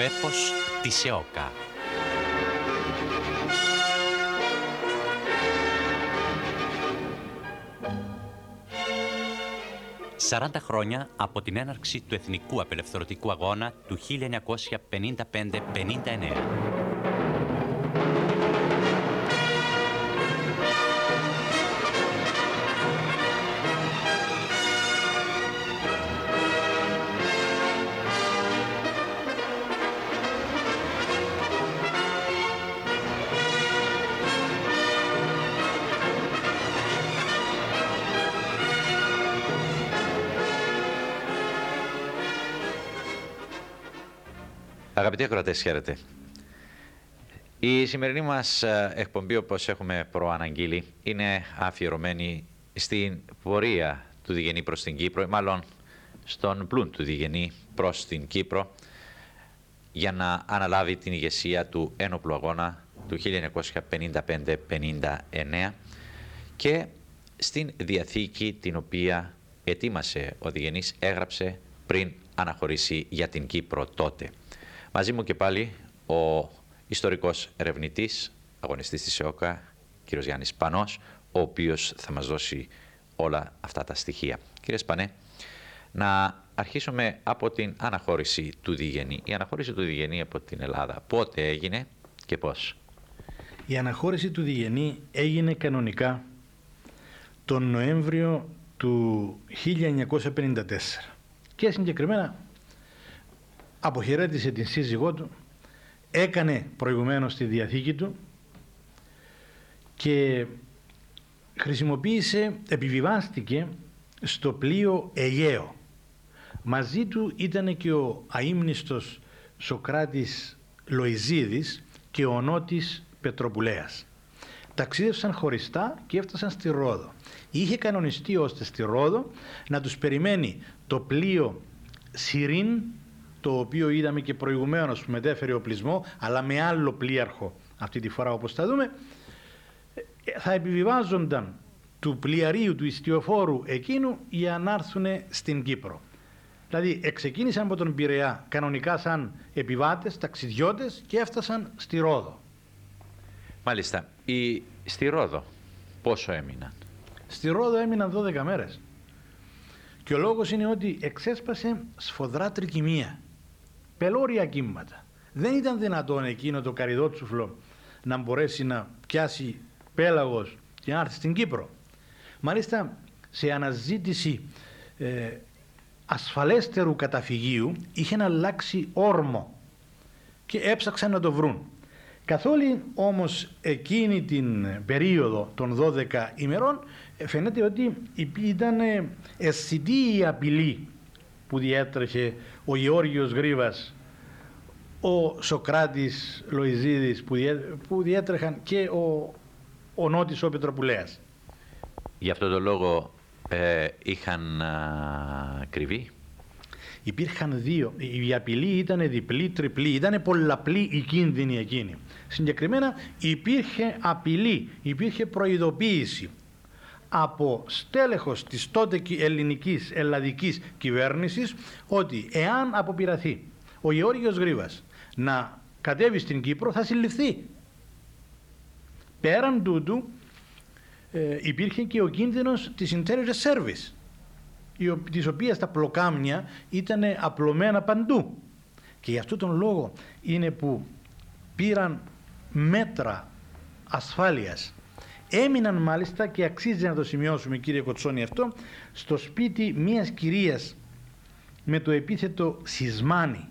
έπος της ΕΟΚΑ. «40 χρόνια από την έναρξη του Εθνικού Απελευθερωτικού Αγώνα του 1955-59. Αγαπητοί ακροατές, χαίρετε. Η σημερινή μας εκπομπή, όπως έχουμε προαναγγείλει, είναι αφιερωμένη στην πορεία του Διγενή προς την Κύπρο, μάλλον στον πλούν του Διγενή προς την Κύπρο, για να αναλάβει την ηγεσία του ένοπλου αγώνα του 1955-59 και στην διαθήκη την οποία ετοίμασε ο Διγενής, έγραψε πριν αναχωρήσει για την Κύπρο τότε. Μαζί μου και πάλι ο ιστορικός ερευνητής, αγωνιστής της ΕΟΚΑ, κ. Γιάννης Σπανός, ο οποίος θα μας δώσει όλα αυτά τα στοιχεία. Κύριε Σπανέ, να αρχίσουμε από την αναχώρηση του Διγενή. Η αναχώρηση του Διγενή από την Ελλάδα πότε έγινε και πώς? Η αναχώρηση του Διγενή έγινε κανονικά τον Νοέμβριο του 1954 και συγκεκριμένα αποχαιρέτησε την σύζυγό του, έκανε προηγουμένως τη διαθήκη του και επιβιβάστηκε στο πλοίο Αιγαίο. Μαζί του ήταν και ο αείμνηστος Σωκράτης Λοϊζίδης και ο Νότης Πετροπουλέας. Ταξίδευσαν χωριστά και έφτασαν στη Ρόδο. Είχε κανονιστεί ώστε στη Ρόδο να τους περιμένει το πλοίο Σιρίν, το οποίο είδαμε και προηγουμένως που μετέφερε οπλισμό, αλλά με άλλο πλοίαρχο αυτή τη φορά, όπως θα δούμε. Θα επιβιβάζονταν του πλοιαρίου, του ιστιοφόρου εκείνου, για να έρθουν στην Κύπρο. Δηλαδή εξεκίνησαν από τον Πειραιά κανονικά σαν επιβάτες, ταξιδιώτες, και έφτασαν στη Ρόδο. Μάλιστα. Στη Ρόδο πόσο έμειναν? Στη Ρόδο έμειναν 12 μέρες. Και ο λόγος είναι ότι εξέσπασε σφοδρά τρικυμία. Πελώρια κύματα. Δεν ήταν δυνατόν εκείνο το καρυδότσουφλο να μπορέσει να πιάσει πέλαγος και να έρθει στην Κύπρο. Μάλιστα, σε αναζήτηση ασφαλέστερου καταφυγίου είχε να αλλάξει όρμο και έψαξαν να το βρουν. Καθ' όλη όμως εκείνη την περίοδο των 12 ημερών φαίνεται ότι ήταν αισθητή η απειλή που διέτρεχε ο Γεώργιος Γρίβας, ο Σωκράτης Λοϊζίδης που διέτρεχαν και ο Νότης ο Πετροπουλέας. Γι' αυτό το λόγο είχαν κρυβεί. Υπήρχαν δύο. Η απειλή ήταν διπλή, τριπλή, ήταν πολλαπλή η κίνδυνη εκείνη. Συγκεκριμένα υπήρχε απειλή, υπήρχε προειδοποίηση από στέλεχος της τότε ελληνικής, ελλαδικής κυβέρνησης ότι εάν αποπειραθεί ο Γεώργιος Γρίβας να κατέβει στην Κύπρο θα συλληφθεί. Πέραν τούτου υπήρχε και ο κίνδυνος της intelligence service, της οποίας τα πλοκάμια ήταν απλωμένα παντού. Και γι' αυτόν τον λόγο είναι που πήραν μέτρα ασφάλειας. Έμειναν μάλιστα, και αξίζει να το σημειώσουμε κύριε Κοτσόνη αυτό, στο σπίτι μιας κυρίας με το επίθετο Σισμάνη.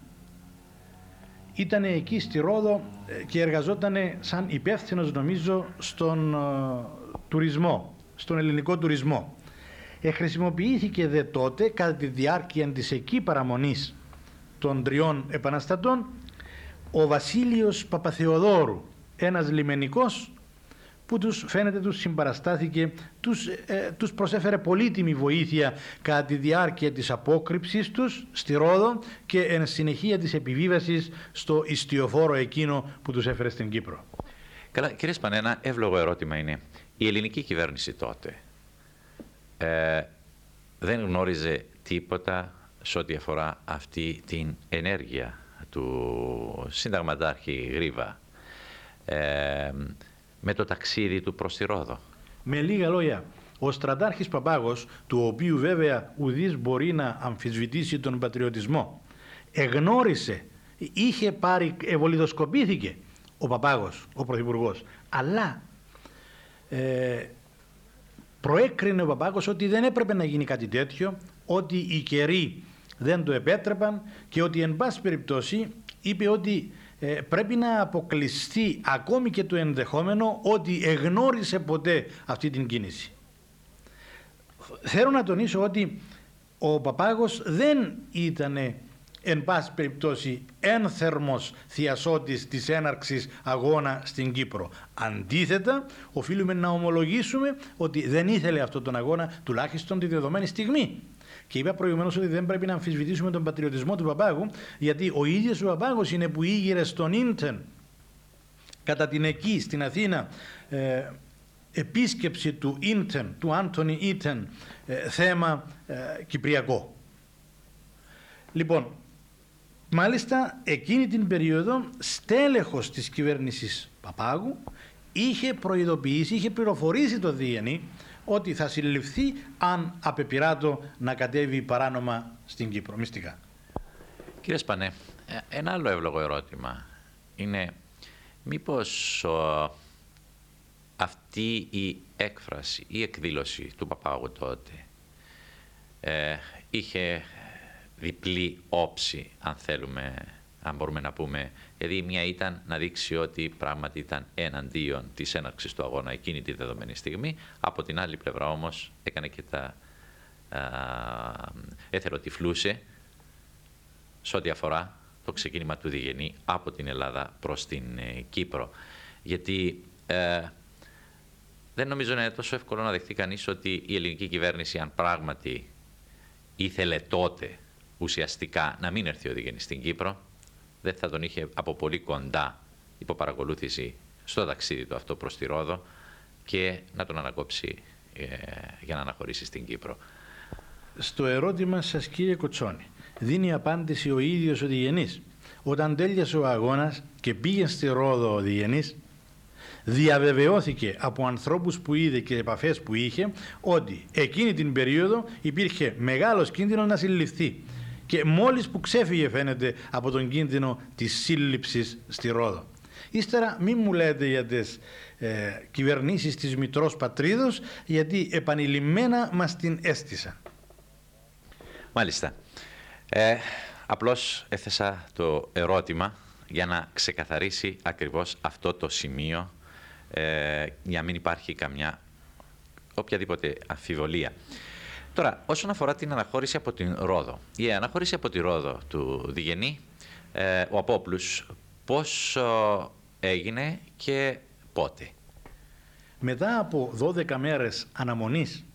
Ήτανε εκεί στη Ρόδο και εργαζότανε σαν υπεύθυνος, νομίζω, στον τουρισμό, στον ελληνικό τουρισμό. Χρησιμοποιήθηκε δε τότε, κατά τη διάρκεια της εκεί παραμονής των 3 επαναστατών, ο Βασίλειος Παπαθεοδόρου, ένας λιμενικός που τους συμπαραστάθηκε, τους προσέφερε πολύτιμη βοήθεια κατά τη διάρκεια της απόκρυψης τους στη Ρόδο και εν συνεχεία της επιβίβασης στο ιστιοφόρο εκείνο που τους έφερε στην Κύπρο. Καλά, κύριε Σπανέ, ένα εύλογο ερώτημα είναι, η ελληνική κυβέρνηση τότε δεν γνώριζε τίποτα σε ό,τι αφορά αυτή την ενέργεια του συνταγματάρχη Γρίβα με το ταξίδι του προς τη Ρόδο? Με λίγα λόγια, ο στρατάρχης Παπάγος, του οποίου βέβαια ουδής μπορεί να αμφισβητήσει τον πατριωτισμό, εγνώρισε, είχε πάρει, ευολιδοσκοπήθηκε ο Παπάγος, ο Πρωθυπουργός, αλλά προέκρινε ο Παπάγος ότι δεν έπρεπε να γίνει κάτι τέτοιο, ότι οι καιροί δεν το επέτρεπαν και ότι εν πάση περιπτώσει είπε ότι πρέπει να αποκλειστεί ακόμη και το ενδεχόμενο ότι εγνώρισε ποτέ αυτή την κίνηση. Θέλω να τονίσω ότι ο Παπάγος δεν ήταν εν πάση περιπτώσει ένθερμος θειασότης της έναρξης αγώνα στην Κύπρο. Αντίθετα, οφείλουμε να ομολογήσουμε ότι δεν ήθελε αυτόν τον αγώνα τουλάχιστον τη δεδομένη στιγμή. Και είπα προηγουμένως ότι δεν πρέπει να αμφισβητήσουμε τον πατριωτισμό του Παπάγου, γιατί ο ίδιος ο Παπάγος είναι που ήγηρε στον Ίντεν κατά την εκεί στην Αθήνα επίσκεψη του Ίντεν, του Άντωνι Ίντεν, θέμα κυπριακό. Λοιπόν, μάλιστα εκείνη την περίοδο στέλεχος της κυβέρνησης Παπάγου είχε προειδοποιήσει, είχε πληροφορήσει το ΔΝΗ ότι θα συλληφθεί αν απεπειράτω να κατέβει παράνομα στην Κύπρο, μυστικά. Κύριε Σπανέ, ένα άλλο εύλογο ερώτημα είναι μήπως αυτή η έκφραση, η εκδήλωση του Παπάγου τότε είχε διπλή όψη, αν θέλουμε, αν μπορούμε να πούμε. Δηλαδή, η μία ήταν να δείξει ότι πράγματι ήταν εναντίον της έναρξης του αγώνα εκείνη τη δεδομένη στιγμή. Από την άλλη πλευρά όμως έκανε και τα εθελοτυφλούσε σε ό,τι αφορά το ξεκίνημα του Διγενή από την Ελλάδα προς την Κύπρο. Γιατί δεν νομίζω να είναι τόσο εύκολο να δεχτεί κανείς ότι η ελληνική κυβέρνηση, αν πράγματι ήθελε τότε ουσιαστικά να μην έρθει ο Διγενής στην Κύπρο, δεν θα τον είχε από πολύ κοντά υποπαρακολούθηση στο ταξίδι του αυτό προς τη Ρόδο και να τον ανακόψει για να αναχωρήσει στην Κύπρο. Στο ερώτημα σας, κύριε Κοτσόνη, δίνει απάντηση ο ίδιος ο Διγενής. Όταν τέλειωσε ο αγώνας και πήγε στη Ρόδο ο Διγενής, διαβεβαιώθηκε από ανθρώπους που είδε και επαφές που είχε ότι εκείνη την περίοδο υπήρχε μεγάλος κίνδυνος να συλληφθεί. Και μόλις που ξέφυγε, φαίνεται, από τον κίνδυνο της σύλληψης στη Ρόδο. Ύστερα μην μου λέτε για τις κυβερνήσεις της Μητρός Πατρίδος, γιατί επανειλημμένα μας την έστησαν. Μάλιστα. Απλώς έθεσα το ερώτημα για να ξεκαθαρίσει ακριβώς αυτό το σημείο, για να μην υπάρχει οποιαδήποτε αμφιβολία. Τώρα, όσον αφορά την αναχώρηση από την Ρόδο, η αναχώρηση από τη Ρόδο του Διγενή, ο Απόπλους, πώς έγινε και πότε? Μετά από 12 μέρες αναμονής,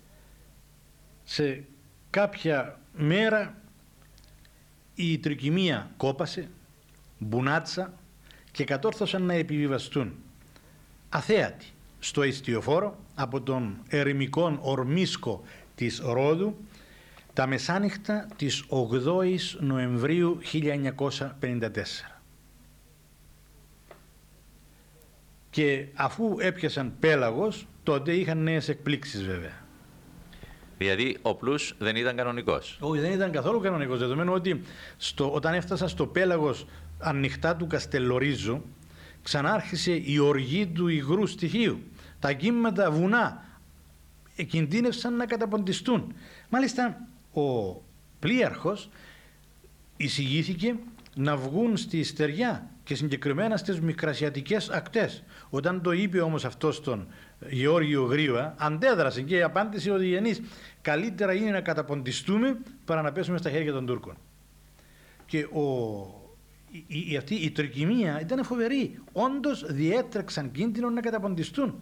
σε κάποια μέρα η τρικυμία κόπασε, μπουνάτσα και κατόρθωσαν να επιβιβαστούν αθέατοι στο εστιοφόρο από τον ερημικών ορμίσκο της Ρόδου τα μεσάνυχτα της 8ης Νοεμβρίου 1954. Και αφού έπιασαν πέλαγος, τότε είχαν νέες εκπλήξεις βέβαια. Δηλαδή ο Πλούς δεν ήταν κανονικός? Όχι, δεν ήταν καθόλου κανονικός, δεδομένου ότι όταν έφτασα στο πέλαγος ανοιχτά του Καστελορίζου, ξανάρχισε η οργή του υγρού στοιχείου. Τα κύματα βουνά κινδύνευσαν να καταποντιστούν. Μάλιστα, ο πλοίαρχος εισηγήθηκε να βγουν στη στεριά και συγκεκριμένα στις μικρασιατικές ακτές. Όταν το είπε όμως αυτό στον Γεώργιο Γρίβα, αντέδρασε και η απάντηση ο Διγενής: καλύτερα είναι να καταποντιστούμε παρά να πέσουμε στα χέρια των Τούρκων. Και αυτή η τρικυμία ήταν φοβερή. Όντως διέτρεξαν κίνδυνο να καταποντιστούν.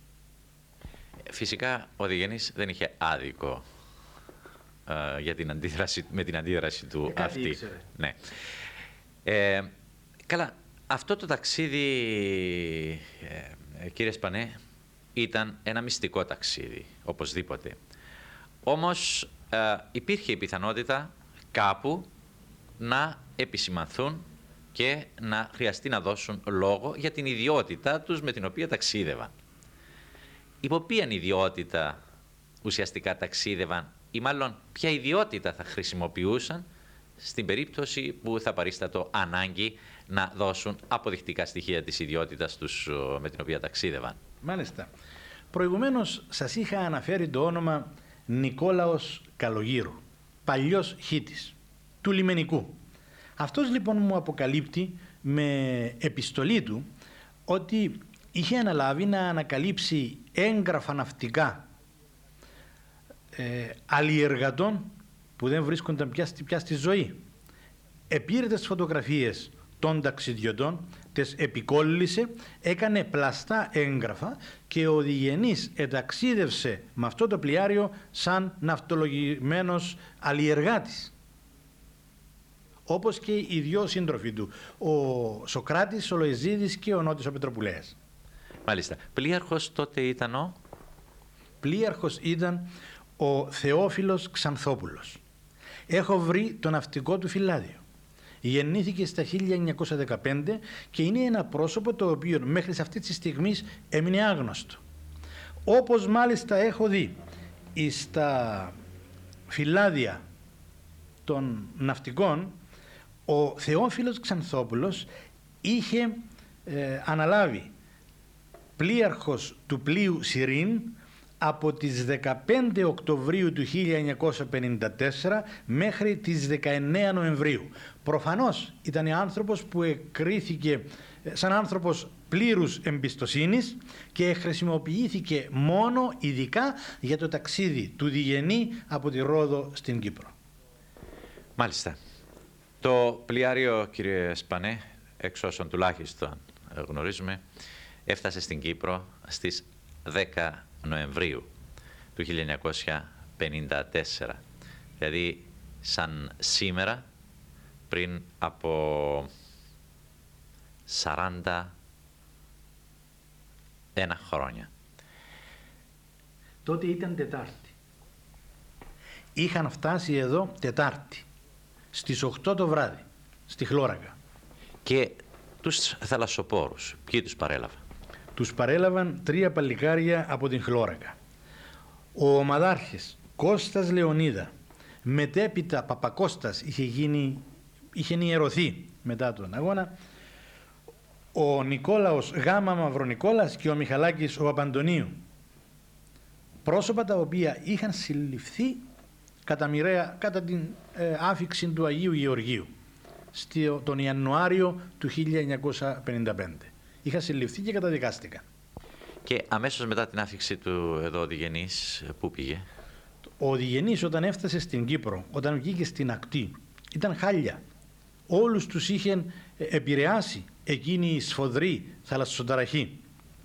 Φυσικά ο Διγενής δεν είχε άδικο για την αντίδραση, με την αντίδραση του αυτή. Ήξερε. Ναι. Καλά, αυτό το ταξίδι, κύριε Σπανέ, ήταν ένα μυστικό ταξίδι, οπωσδήποτε. Όμως υπήρχε η πιθανότητα κάπου να επισημανθούν και να χρειαστεί να δώσουν λόγο για την ιδιότητα τους με την οποία ταξίδευαν. Υπό ποιαν ιδιότητα ουσιαστικά ταξίδευαν ή μάλλον ποια ιδιότητα θα χρησιμοποιούσαν στην περίπτωση που θα παρίστατο ανάγκη να δώσουν αποδεικτικά στοιχεία της ιδιότητας τους με την οποία ταξίδευαν. Μάλιστα. Προηγουμένως σας είχα αναφέρει το όνομα Νικόλαος Καλογύρου, παλιός χίτης, του λιμενικού. Αυτός λοιπόν μου αποκαλύπτει με επιστολή του ότι είχε αναλάβει να ανακαλύψει έγγραφα ναυτικά αλλιεργατών που δεν βρίσκονταν πια στη ζωή. Επήρε τις φωτογραφίες των ταξιδιωτών, τις επικόλλησε, έκανε πλαστά έγγραφα και ο διγενής εταξίδευσε με αυτό το πλοιάριο σαν ναυτολογημένος αλλιεργάτης. Όπως και οι δυο σύντροφοι του, ο Σοκράτης, ο Λοεζίδης και ο Νότης ο Πετροπουλέας. Μάλιστα. Πλοίαρχος τότε ήταν ο... Πλοίαρχος ήταν ο Θεόφιλος Ξανθόπουλος. Έχω βρει το ναυτικό του φυλάδιο. Γεννήθηκε στα 1915 και είναι ένα πρόσωπο το οποίο μέχρι αυτή τη στιγμή έμεινε άγνωστο. Όπως μάλιστα έχω δει στα φυλάδια των ναυτικών, ο Θεόφιλος Ξανθόπουλος είχε αναλάβει πλοίαρχος του πλοίου Σιρίν από τις 15 Οκτωβρίου του 1954 μέχρι τις 19 Νοεμβρίου. Προφανώς ήταν άνθρωπος που εκκρίθηκε σαν άνθρωπος πλήρους εμπιστοσύνης και χρησιμοποιήθηκε μόνο ειδικά για το ταξίδι του διγενή από τη Ρόδο στην Κύπρο. Μάλιστα. Το πλοιάριο, κύριε Σπανέ, εξ όσων τουλάχιστον γνωρίζουμε, έφτασε στην Κύπρο στις 10 Νοεμβρίου του 1954. Δηλαδή σαν σήμερα πριν από 41 χρόνια. Τότε ήταν Τετάρτη. Είχαν φτάσει εδώ Τετάρτη, στις 8 το βράδυ, στη Χλώρακα. Και τους θαλασσοπόρους, ποιοι τους παρέλαβαν? Τους παρέλαβαν 3 παλικάρια από την Χλώρακα. Ο ομαδάρχης Κώστας Λεωνίδα, μετέπειτα Παπακώστας, είχε ιερωθεί μετά τον αγώνα, ο Νικόλαος Γάμα Μαυρονικόλας και ο Μιχαλάκης ο Παπαντονίου. Πρόσωπα τα οποία είχαν συλληφθεί κατά την άφιξη του Αγίου Γεωργίου τον Ιανουάριο του 1955. Είχαν συλληφθεί και καταδικάστηκαν. Και αμέσως μετά την άφιξη του εδώ ο διγενής, πού πήγε? Ο διγενής όταν έφτασε στην Κύπρο, όταν βγήκε στην ακτή, ήταν χάλια. Όλους τους είχε επηρεάσει εκείνη η σφοδρή θαλασσοταραχή.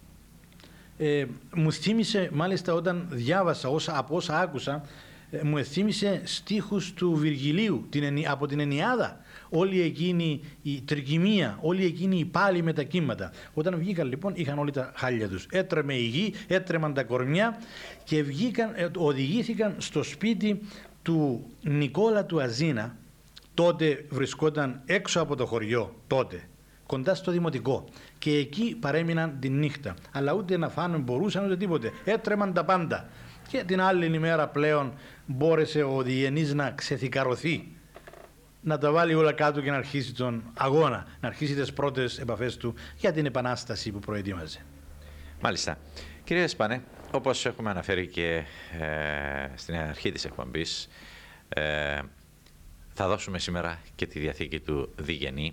Μου θύμισε, μάλιστα όταν διάβασα από όσα άκουσα, μου θύμισε στίχους του Βυργιλίου από την Ενιάδα, όλη εκείνη η τρικυμία, όλη εκείνη η πάλι με τα κύματα. Όταν βγήκαν λοιπόν είχαν όλοι τα χάλια τους. Έτρεμε η γη, έτρεμαν τα κορμιά και οδηγήθηκαν στο σπίτι του Νικόλα του Αζίνα. Τότε βρισκόταν έξω από το χωριό, κοντά στο δημοτικό, και εκεί παρέμειναν τη νύχτα, αλλά ούτε να φάνε μπορούσαν ούτε τίποτε, έτρεμαν τα πάντα. Και την άλλη ημέρα πλέον μπόρεσε ο διγενής να ξεθυκαρωθεί, να τα βάλει όλα κάτω και να αρχίσει τον αγώνα, να αρχίσει τις πρώτες επαφές του για την επανάσταση που προετοίμαζε. Μάλιστα. Κύριε Σπανέ, όπως έχουμε αναφέρει και στην αρχή της εκπομπής, θα δώσουμε σήμερα και τη διαθήκη του διγενή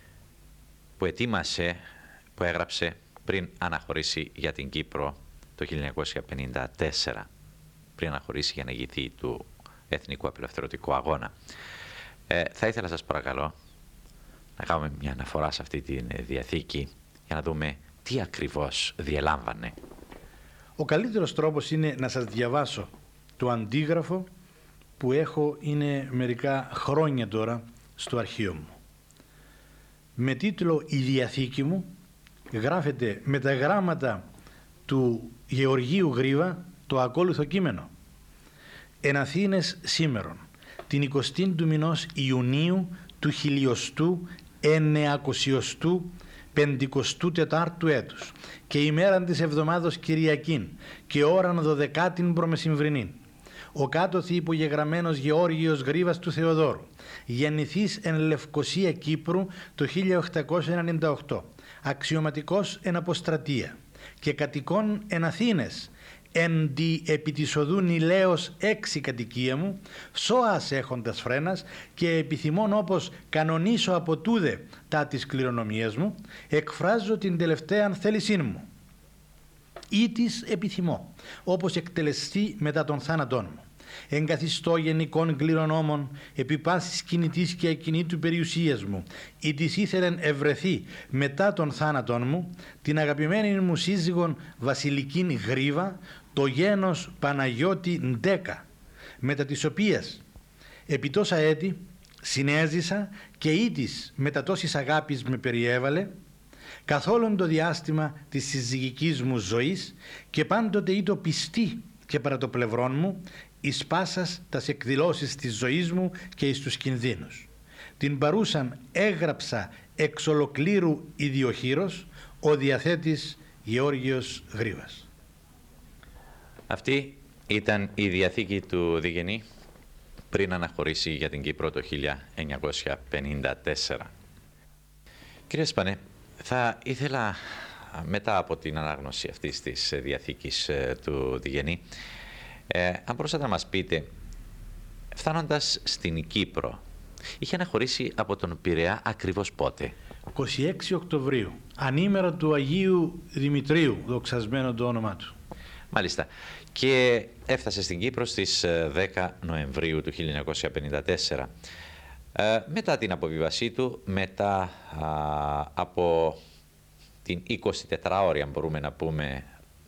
που έγραψε πριν αναχωρήσει για την Κύπρο το 1954, πριν αναχωρήσει για να ηγηθεί του Εθνικού Απελευθερωτικού Αγώνα. Θα ήθελα σας παρακαλώ να κάνουμε μια αναφορά σε αυτή τη διαθήκη για να δούμε τι ακριβώς διελάμβανε. Ο καλύτερος τρόπος είναι να σας διαβάσω το αντίγραφο που έχω, είναι μερικά χρόνια τώρα στο αρχείο μου. Με τίτλο «Η Διαθήκη μου» γράφεται με τα γράμματα του Γεωργίου Γρίβα το ακόλουθο κείμενο. «Εν Αθήνες σήμερον, την 20η του μηνός Ιουνίου του 1000 954ου έτους και ημέραν της εβδομάδος Κυριακήν και ώραν 12ην προμεσημβρινήν. Ο κάτωθι υπογεγραμμένος Γεώργιος Γρίβας του Θεοδόρου, γεννηθής εν Λευκοσία Κύπρου το 1898, αξιωματικός εν αποστρατεία και κατοικών εν Αθήνες, εν δι επί της οδού Νηλαίος 6 κατοικία μου, σώας έχοντας φρένας και επιθυμών όπως κανονίσω από τούδε τα της κληρονομίας μου, εκφράζω την τελευταία θέλησήν μου ή της επιθυμώ, όπως εκτελεστεί μετά των θάνατών μου. Εγκαθιστώ γενικών κληρονόμων επί πάσης κινητής και ακινήτου περιουσίας μου, ή της ήθελεν ευρεθεί μετά των θάνατων μου, την αγαπημένη μου σύζυγον Βασιλικήν Γρίβα, το γένος Παναγιώτη Ντέκα, μετά της οποίας επί τόσα έτη συνέζησα και ή της μετά τόσης αγάπης με περιέβαλε, καθ' όλον το διάστημα της συζυγικής μου ζωής και πάντοτε ήτο πιστή και παρά το πλευρόν μου, εις πάσας τας εκδηλώσεις της ζωής μου και εις τους κινδύνους. Την παρούσαν έγραψα εξ ολοκλήρου ιδιοχείρος ο διαθέτης Γεώργιος Γρίβας. Αυτή ήταν η διαθήκη του Διγενή πριν αναχωρήσει για την Κύπρο το 1954. Κύριε Σπανέ, θα ήθελα μετά από την ανάγνωση αυτής της διαθήκης του Διγενή, αν μπορούσατε να μας πείτε, φτάνοντας στην Κύπρο, είχε αναχωρήσει από τον Πειραιά ακριβώς πότε? 26 Οκτωβρίου, ανήμερα του Αγίου Δημητρίου, δοξασμένο το όνομά του. Μάλιστα. Και έφτασε στην Κύπρο στις 10 Νοεμβρίου του 1954. Μετά την αποβίβασή του, μετά από την 24ωρη, αν μπορούμε να πούμε,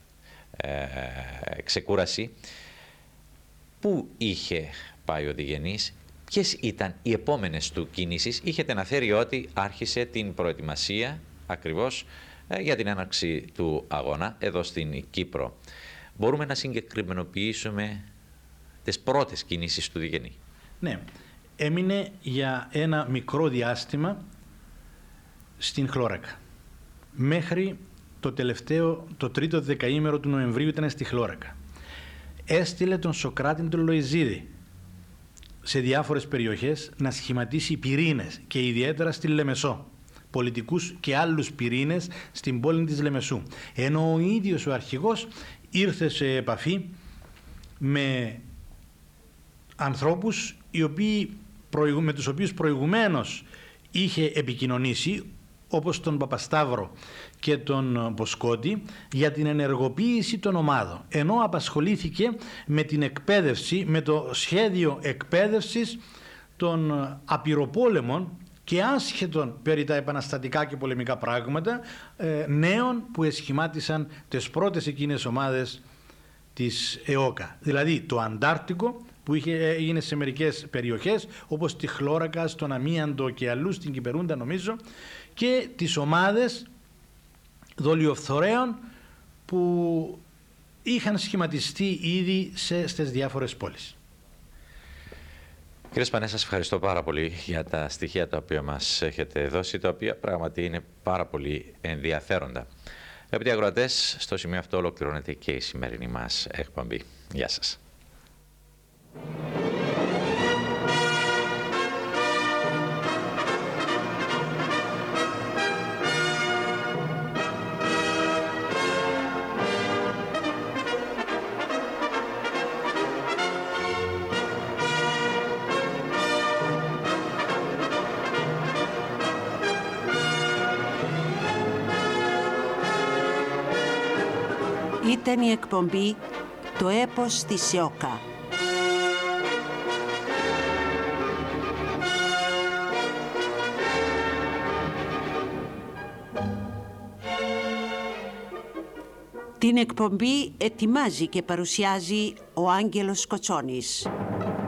ξεκούραση, πού είχε πάει ο Διγενής, ποιες ήταν οι επόμενες του κινήσεις? Είχετε αναφέρει ότι άρχισε την προετοιμασία ακριβώς για την έναρξη του αγώνα εδώ στην Κύπρο. Μπορούμε να συγκεκριμενοποιήσουμε τις πρώτες κινήσεις του Διγενή? Ναι, έμεινε για ένα μικρό διάστημα στην Χλώρακα. Μέχρι το τρίτο δεκαήμερο του Νοεμβρίου ήταν στη Χλώρακα. Έστειλε τον Σωκράτη τον Λοϊζίδη σε διάφορες περιοχές να σχηματίσει πυρήνες και ιδιαίτερα στη Λεμεσό, πολιτικούς και άλλους πυρήνες στην πόλη της Λεμεσού. Ενώ ο ίδιος ο αρχηγός ήρθε σε επαφή με ανθρώπους με τους οποίους προηγουμένως είχε επικοινωνήσει, όπως τον Παπασταύρο και τον Ποσκότη, για την ενεργοποίηση των ομάδων, ενώ απασχολήθηκε με την εκπαίδευση, με το σχέδιο εκπαίδευσης των απειροπόλεμων και άσχετων περί τα επαναστατικά και πολεμικά πράγματα νέων που εσχημάτισαν τις πρώτες εκείνες ομάδες της ΕΟΚΑ. Δηλαδή το Αντάρτικο που έγινε σε μερικές περιοχές όπως τη Χλώρακα, στον Αμίαντο και αλλού, στην Κυπερούντα νομίζω, και τις ομάδες δολιοφθορέων που είχαν σχηματιστεί ήδη στις διάφορες πόλεις. Κύριε Σπανέ, σας ευχαριστώ πάρα πολύ για τα στοιχεία τα οποία μας έχετε δώσει, τα οποία πράγματι είναι πάρα πολύ ενδιαφέροντα. Αγαπητοί ακροατές, στο σημείο αυτό ολοκληρώνεται και η σημερινή μας εκπομπή. Γεια σας. Ήταν η εκπομπή «Το έπος της ΕΟΚΑ». Την εκπομπή ετοιμάζει και παρουσιάζει ο Άγγελος Κοτσόνης.